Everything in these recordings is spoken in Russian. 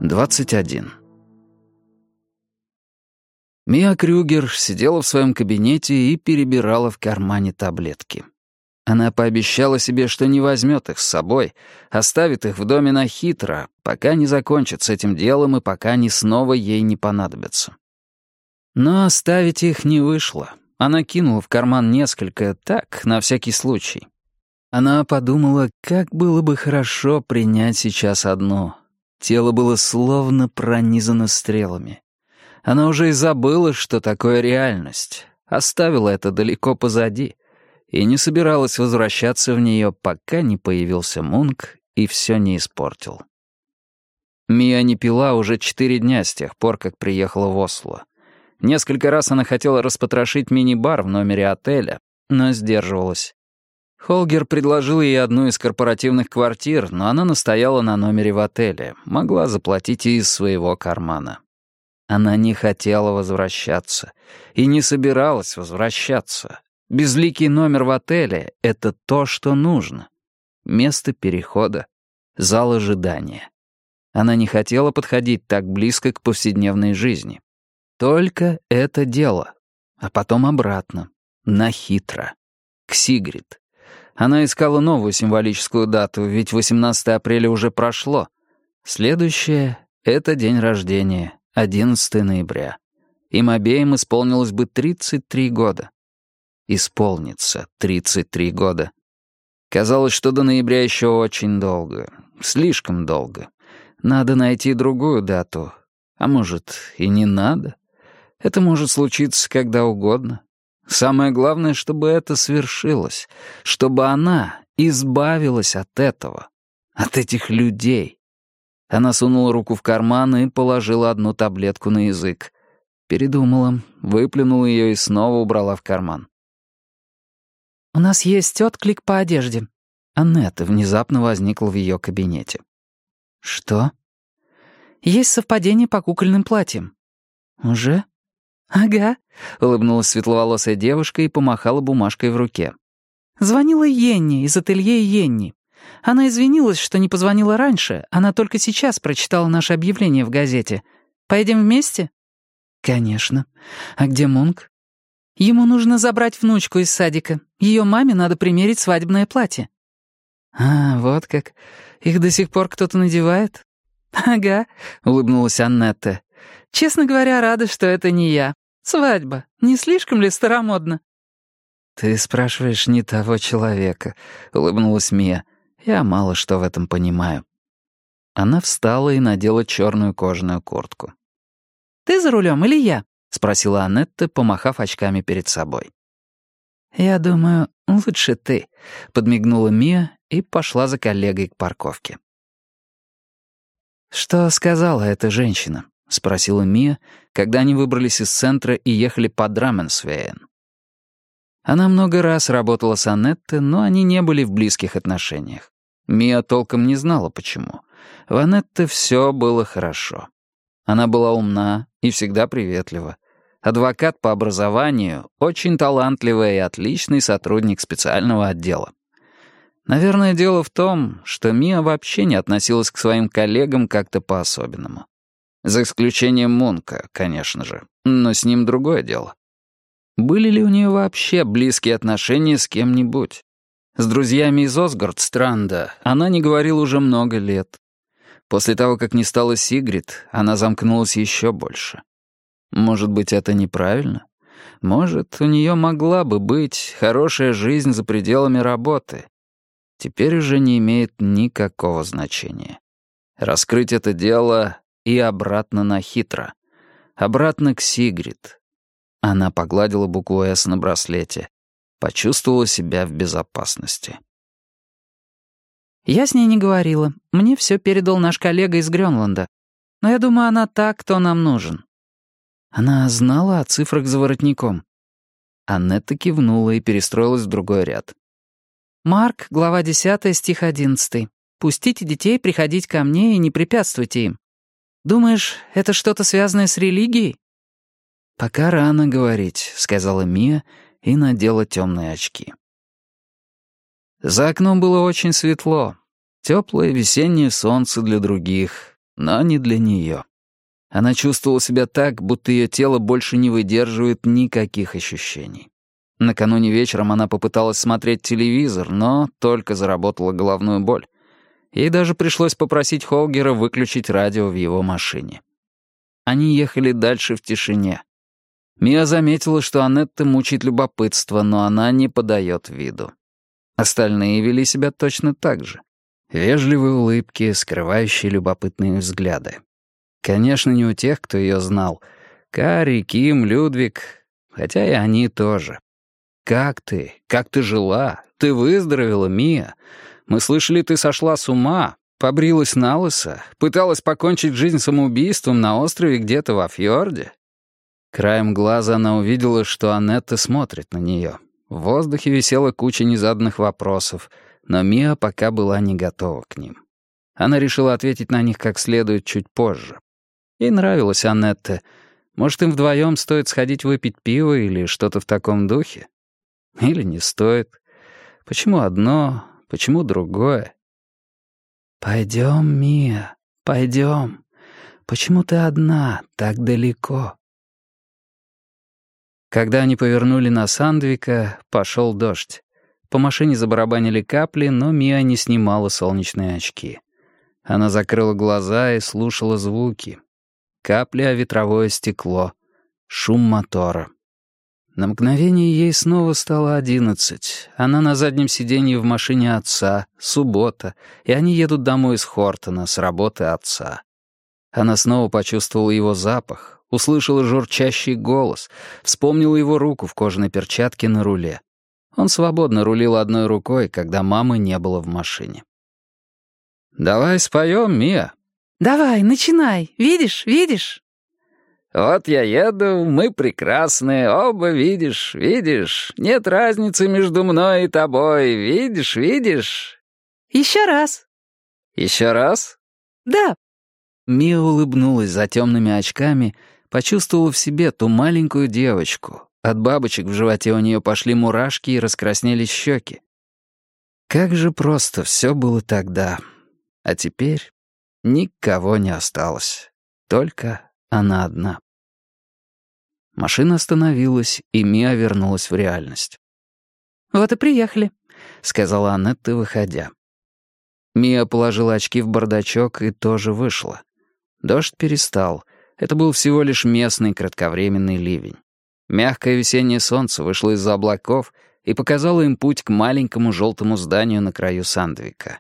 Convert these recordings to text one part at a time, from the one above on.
21. Мия Крюгер сидела в своем кабинете и перебирала в кармане таблетки. Она пообещала себе, что не возьмет их с собой, оставит их в доме на хитро, пока не закончит с этим делом и пока они снова ей не понадобятся. Но оставить их не вышло. Она кинула в карман несколько, так, на всякий случай. Она подумала, как было бы хорошо принять сейчас одну. Тело было словно пронизано стрелами. Она уже и забыла, что такое реальность. Оставила это далеко позади и не собиралась возвращаться в нее, пока не появился Мунк и все не испортил. Мия не пила уже 4 дня с тех пор, как приехала в Осло. Несколько раз она хотела распотрошить мини-бар в номере отеля, но сдерживалась. Холгер предложил ей одну из корпоративных квартир, но она настояла на номере в отеле, могла заплатить и из своего кармана. Она не хотела возвращаться и не собиралась возвращаться. Безликий номер в отеле — это то, что нужно. Место перехода, зал ожидания. Она не хотела подходить так близко к повседневной жизни. Только это дело, а потом обратно, на хитро, к Сигрид. Она искала новую символическую дату, ведь 18 апреля уже прошло. Следующее — это день рождения, 11 ноября. Им обеим исполнилось бы 33 года. Исполнится 33 года. Казалось, что до ноября еще очень долго, слишком долго. Надо найти другую дату. А может, и не надо? Это может случиться когда угодно. Самое главное, чтобы это свершилось, чтобы она избавилась от этого, от этих людей. Она сунула руку в карман и положила одну таблетку на язык. Передумала, выплюнула ее и снова убрала в карман. «У нас есть отклик по одежде». Аннетта внезапно возникла в ее кабинете. «Что?» «Есть совпадение по кукольным платьям». «Уже?» «Ага», — улыбнулась светловолосая девушка и помахала бумажкой в руке. «Звонила Йенни из ателье Йенни. Она извинилась, что не позвонила раньше. Она только сейчас прочитала наше объявление в газете. Поедем вместе?» «Конечно. А где Мунк?» «Ему нужно забрать внучку из садика. Ее маме надо примерить свадебное платье». «А, вот как. Их до сих пор кто-то надевает?» «Ага», — улыбнулась Аннетта. «Честно говоря, рада, что это не я. Свадьба. Не слишком ли старомодно?» «Ты спрашиваешь не того человека», — улыбнулась Мия. «Я мало что в этом понимаю». Она встала и надела черную кожаную куртку. «Ты за рулем или я?» — спросила Аннетта, помахав очками перед собой. «Я думаю, лучше ты», — подмигнула Мия и пошла за коллегой к парковке. «Что сказала эта женщина?» — спросила Мия, когда они выбрались из центра и ехали по Драменсвейен. Она много раз работала с Аннеттой, но они не были в близких отношениях. Мия толком не знала, почему. В Аннетте все было хорошо. Она была умна и всегда приветлива. Адвокат по образованию, очень талантливый и отличный сотрудник специального отдела. Наверное, дело в том, что Мия вообще не относилась к своим коллегам как-то по-особенному. За исключением Мунка, конечно же, но с ним другое дело. Были ли у нее вообще близкие отношения с кем-нибудь? С друзьями из Осгардстранда она не говорила уже много лет. После того, как не стала Сигрид, она замкнулась еще больше. Может быть, это неправильно? Может, у нее могла бы быть хорошая жизнь за пределами работы. Теперь уже не имеет никакого значения. Раскрыть это дело и обратно на хитро. Обратно к Сигрид. Она погладила букву «С» на браслете. Почувствовала себя в безопасности. «Я с ней не говорила. Мне все передал наш коллега из Грёнланда. Но я думаю, она та, кто нам нужен». Она знала о цифрах за воротником. Аннетта кивнула и перестроилась в другой ряд. «Марк, глава 10, стих 11. Пустите детей приходить ко мне и не препятствуйте им. Думаешь, это что-то связанное с религией?» «Пока рано говорить», — сказала Мия и надела темные очки. За окном было очень светло. Теплое весеннее солнце для других. но не для нее. Она чувствовала себя так, будто ее тело больше не выдерживает никаких ощущений. Накануне вечером она попыталась смотреть телевизор, но только заработала головную боль. Ей даже пришлось попросить Холгера выключить радио в его машине. Они ехали дальше в тишине. Мия заметила, что Аннетта мучает любопытство, но она не подает виду. Остальные вели себя точно так же. Вежливые улыбки, скрывающие любопытные взгляды. Конечно, не у тех, кто ее знал. Кари, Ким, Людвиг, хотя и они тоже. «Как ты? Как ты жила? Ты выздоровела, Мия? Мы слышали, ты сошла с ума, побрилась налысо, пыталась покончить жизнь самоубийством на острове где-то во фьорде». Краем глаза она увидела, что Аннетта смотрит на нее. В воздухе висела куча незаданных вопросов, но Мия пока была не готова к ним. Она решила ответить на них как следует чуть позже. Ей нравилась Аннетта. Может, им вдвоем стоит сходить выпить пиво или что-то в таком духе? Или не стоит? Почему одно, почему другое? «Пойдем, Мия, пойдем. Почему ты одна, так далеко?» Когда они повернули на Сандвика, пошел дождь. По машине забарабанили капли, но Мия не снимала солнечные очки. Она закрыла глаза и слушала звуки. Капли о ветровое стекло, шум мотора. На мгновение ей снова стало 11. Она на заднем сиденье в машине отца, суббота, и они едут домой из Хортона, с работы отца. Она снова почувствовала его запах, услышала журчащий голос, вспомнила его руку в кожаной перчатке на руле. Он свободно рулил одной рукой, когда мамы не было в машине. «Давай споем, Мия». «Давай, начинай. Видишь, видишь?» «Вот я еду, мы прекрасные, оба видишь, видишь. Нет разницы между мной и тобой, видишь, видишь». «Еще раз». «Еще раз?» «Да». Мия улыбнулась за темными очками, почувствовала в себе ту маленькую девочку. От бабочек в животе у нее пошли мурашки и раскраснелись щеки. Как же просто все было тогда. А теперь никого не осталось. Только она одна. Машина остановилась, и Мия вернулась в реальность. «Вот и приехали», — сказала Аннетта, выходя. Мия положила очки в бардачок и тоже вышла. Дождь перестал. Это был всего лишь местный кратковременный ливень. Мягкое весеннее солнце вышло из-за облаков и показало им путь к маленькому желтому зданию на краю Сандвика.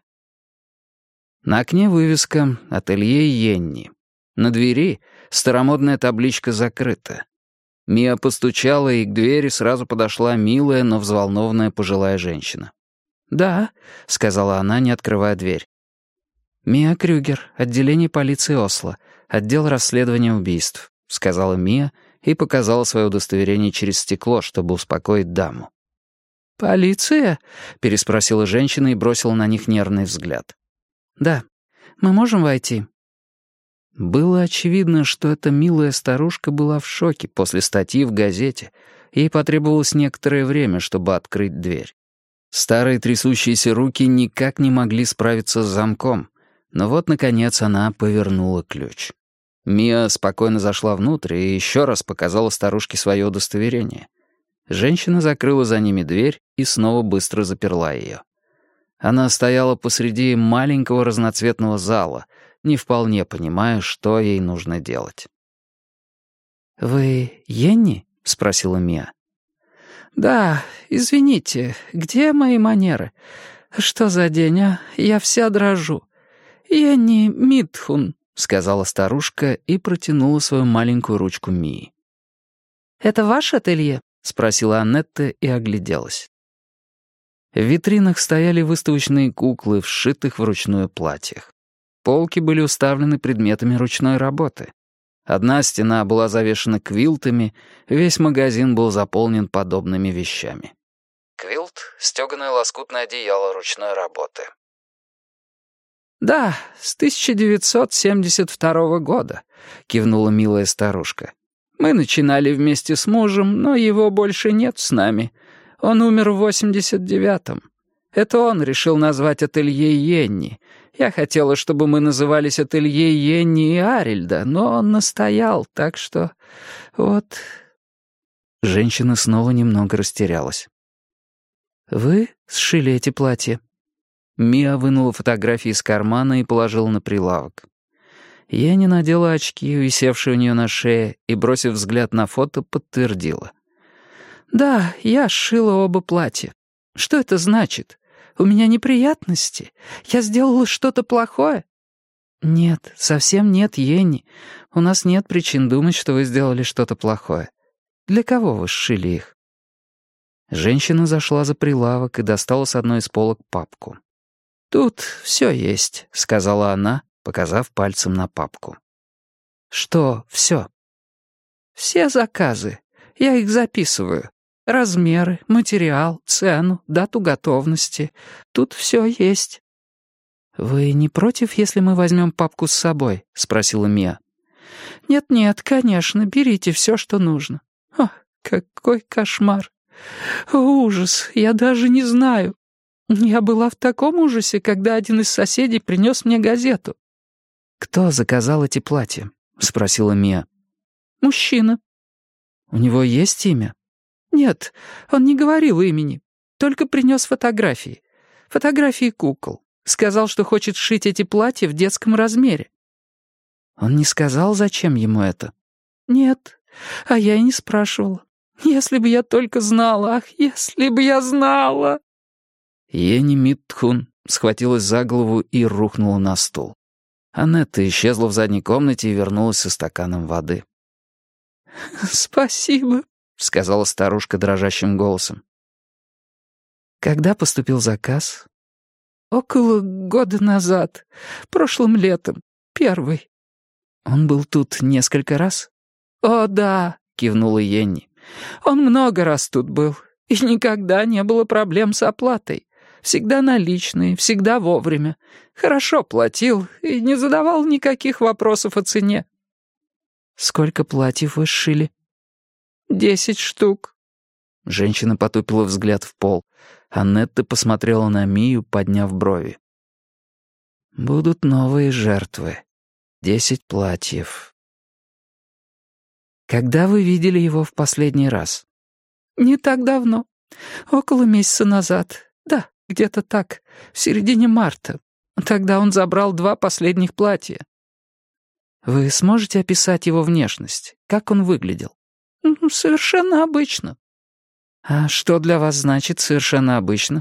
На окне вывеска «Ателье Йенни». На двери старомодная табличка закрыта. Мия постучала, и к двери сразу подошла милая, но взволнованная пожилая женщина. «Да», — сказала она, не открывая дверь. «Мия Крюгер, отделение полиции Осло, отдел расследования убийств», — сказала Мия и показала свое удостоверение через стекло, чтобы успокоить даму. «Полиция?» — переспросила женщина и бросила на них нервный взгляд. «Да. Мы можем войти?» Было очевидно, что эта милая старушка была в шоке после статьи в газете. Ей потребовалось некоторое время, чтобы открыть дверь. Старые трясущиеся руки никак не могли справиться с замком, но вот, наконец, она повернула ключ. Мия спокойно зашла внутрь и еще раз показала старушке свое удостоверение. Женщина закрыла за ними дверь и снова быстро заперла ее. Она стояла посреди маленького разноцветного зала, не вполне понимая, что ей нужно делать. «Вы Йенни?» — спросила Мия. «Да, извините, где мои манеры? Что за день, а? Я вся дрожу. Йенни Митхун», — сказала старушка и протянула свою маленькую ручку Мии. «Это ваше ателье?» — спросила Аннетта и огляделась. В витринах стояли выставочные куклы, вшитых вручную платьях. Полки были уставлены предметами ручной работы. Одна стена была завешена квилтами, весь магазин был заполнен подобными вещами. Квилт — стёганое лоскутное одеяло ручной работы. «Да, с 1972 года», — кивнула милая старушка. «Мы начинали вместе с мужем, но его больше нет с нами. Он умер в 89-м. Это он решил назвать ателье Йенни. Я хотела, чтобы мы назывались ателье Йенни и Арильда, но он настоял, так что... вот...» Женщина снова немного растерялась. «Вы сшили эти платья?» Мия вынула фотографии из кармана и положила на прилавок. Йенни надела очки, висевшие у нее на шее, и, бросив взгляд на фото, подтвердила. «Да, я сшила оба платья. Что это значит? У меня неприятности? Я сделала что-то плохое?» «Нет, совсем нет, Йенни. У нас нет причин думать, что вы сделали что-то плохое. Для кого вы сшили их?» Женщина зашла за прилавок и достала с одной из полок папку. «Тут все есть», — сказала она, показав пальцем на папку. «Что все?» «Все заказы. Я их записываю. Размеры, материал, цену, дату готовности. Тут все есть». «Вы не против, если мы возьмем папку с собой?» — спросила Мия. «Нет-нет, конечно, берите все, что нужно. О, какой кошмар! Ужас, я даже не знаю. Я была в таком ужасе, когда один из соседей принес мне газету». «Кто заказал эти платья?» — спросила Мия. «Мужчина». «У него есть имя?» «Нет, он не говорил имени, только принес фотографии. Фотографии кукол. Сказал, что хочет сшить эти платья в детском размере». «Он не сказал, зачем ему это?» «Нет, а я и не спрашивала. Если бы я только знала, ах, если бы я знала!» Йенни Митхун схватилась за голову и рухнула на стул. Аннетта исчезла в задней комнате и вернулась со стаканом воды. «Спасибо», — сказала старушка дрожащим голосом. «Когда поступил заказ?» «Около года назад. Прошлым летом. Первый». «Он был тут несколько раз?» «О, да», — кивнула Йенни. «Он много раз тут был, и никогда не было проблем с оплатой. Всегда наличные, всегда вовремя. Хорошо платил и не задавал никаких вопросов о цене». «Сколько платьев вы сшили?» 10 штук». Женщина потупила взгляд в пол. Аннетта посмотрела на Мию, подняв брови. «Будут новые жертвы. 10 платьев». «Когда вы видели его в последний раз?» «Не так давно. Около месяца назад. Да, где-то так, в середине марта. Тогда он забрал 2 последних платья». «Вы сможете описать его внешность? Как он выглядел?» «Совершенно обычно». «А что для вас значит «совершенно обычно»?»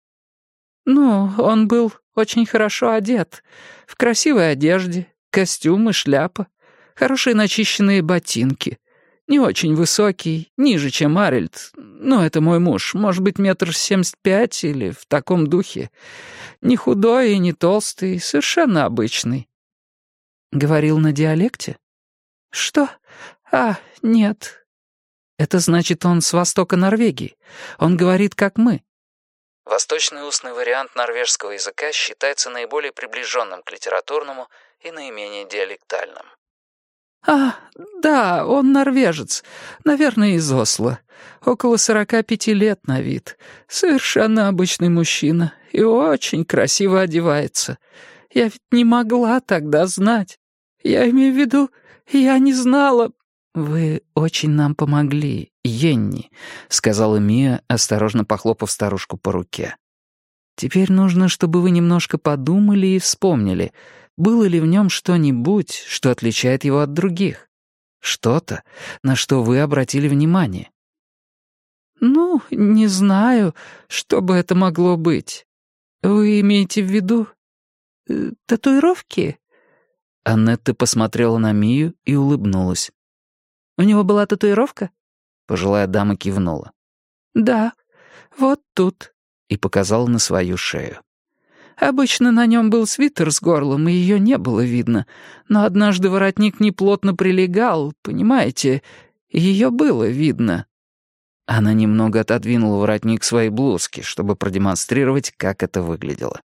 «Ну, он был очень хорошо одет. В красивой одежде, костюм и шляпа, хорошие начищенные ботинки. Не очень высокий, ниже, чем Арильд. Ну, это мой муж, может быть, 1,75 м или в таком духе. Не худой и не толстый, совершенно обычный». «Говорил на диалекте?» «Что? А, нет». «Это значит, он с востока Норвегии. Он говорит, как мы». Восточный устный вариант норвежского языка считается наиболее приближенным к литературному и наименее диалектальным. «А, да, он норвежец. Наверное, из Осло. Около 45 лет на вид. Совершенно обычный мужчина и очень красиво одевается. Я ведь не могла тогда знать. Я имею в виду, я не знала...» «Вы очень нам помогли, Йенни», — сказала Мия, осторожно похлопав старушку по руке. «Теперь нужно, чтобы вы немножко подумали и вспомнили, было ли в нем что-нибудь, что отличает его от других. Что-то, на что вы обратили внимание». «Ну, не знаю, что бы это могло быть. Вы имеете в виду татуировки?» Аннетта посмотрела на Мию и улыбнулась. «У него была татуировка?» Пожилая дама кивнула. «Да, вот тут», и показала на свою шею. «Обычно на нем был свитер с горлом, и ее не было видно, но однажды воротник неплотно прилегал, понимаете, и ее было видно». Она немного отодвинула воротник своей блузки, чтобы продемонстрировать, как это выглядело.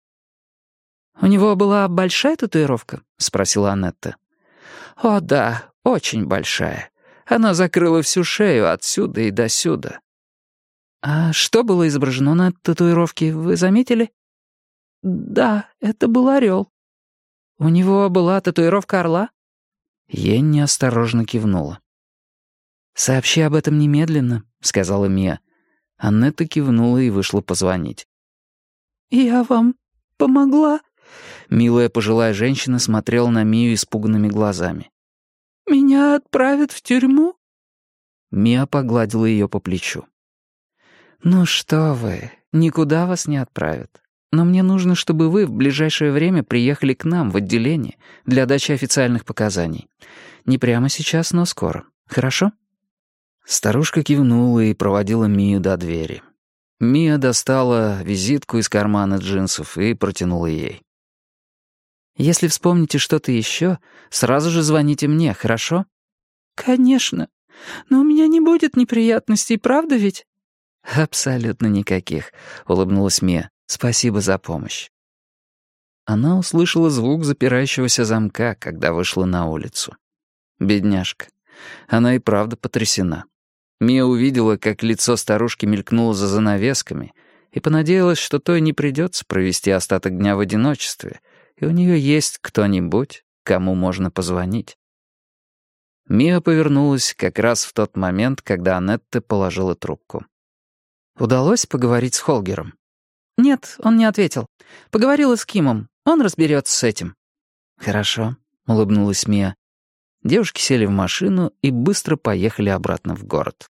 «У него была большая татуировка?» — спросила Аннетта. «О, да, очень большая. Она закрыла всю шею отсюда и досюда». «А что было изображено на татуировке, вы заметили?» «Да, это был орел». «У него была татуировка орла?» Йенни осторожно кивнула. «Сообщи об этом немедленно», — сказала Мия. Аннетта кивнула и вышла позвонить. «Я вам помогла?» Милая пожилая женщина смотрела на Мию испуганными глазами. «Меня отправят в тюрьму?» Мия погладила ее по плечу. «Ну что вы, никуда вас не отправят. Но мне нужно, чтобы вы в ближайшее время приехали к нам в отделение для дачи официальных показаний. Не прямо сейчас, но скоро. Хорошо?» Старушка кивнула и проводила Мию до двери. Мия достала визитку из кармана джинсов и протянула ей. «Если вспомните что-то еще, сразу же звоните мне, хорошо?» «Конечно. Но у меня не будет неприятностей, правда ведь?» «Абсолютно никаких», — улыбнулась Мия. «Спасибо за помощь». Она услышала звук запирающегося замка, когда вышла на улицу. Бедняжка. Она и правда потрясена. Мия увидела, как лицо старушки мелькнуло за занавесками, и понадеялась, что той не придется провести остаток дня в одиночестве, и у нее есть кто-нибудь, кому можно позвонить. Мия повернулась как раз в тот момент, когда Аннетта положила трубку. «Удалось поговорить с Холгером?» «Нет, он не ответил. Поговорила с Кимом. Он разберется с этим». «Хорошо», — улыбнулась Мия. Девушки сели в машину и быстро поехали обратно в город.